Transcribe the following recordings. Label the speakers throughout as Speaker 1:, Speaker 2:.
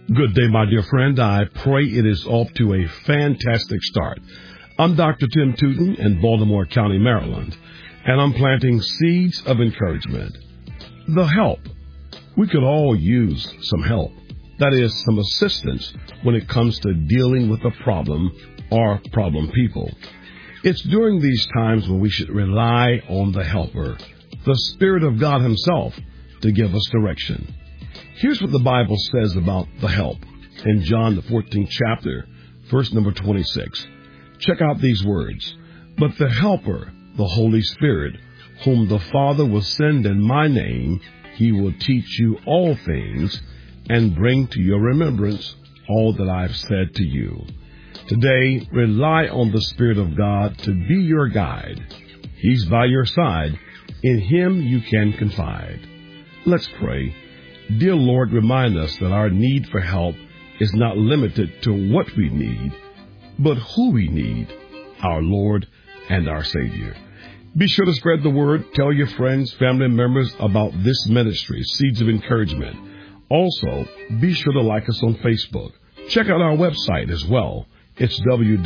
Speaker 1: Good day, my dear friend. I pray it is off to a fantastic start. I'm Dr. Tim Tootin in Baltimore County, Maryland, and I'm planting seeds of encouragement. The help. We could all use some help. That is, some assistance when it comes to dealing with a problem or problem people. It's during these times when we should rely on the helper, the Spirit of God Himself, to give us direction. Here's what the Bible says about the help in John the 14th chapter, verse number 26. Check out these words. But the helper, the Holy Spirit, whom the Father will send in my name, He will teach you all things and bring to your remembrance all that I've said to you. Today, rely on the Spirit of God to be your guide. He's by your side. In Him you can confide. Let's pray. Dear Lord, remind us that our need for help is not limited to what we need, but who we need, our Lord and our Savior. Be sure to spread the word. Tell your friends, family members about this ministry, Seeds of Encouragement. Also, be sure to like us on Facebook. Check out our website as well. It's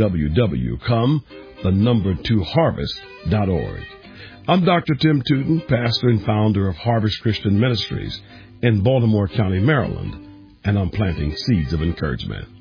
Speaker 1: www.come2harvest.org. I'm Dr. Tim Tootin, pastor and founder of Harvest Christian Ministries in Baltimore County, Maryland, and I'm planting seeds of encouragement.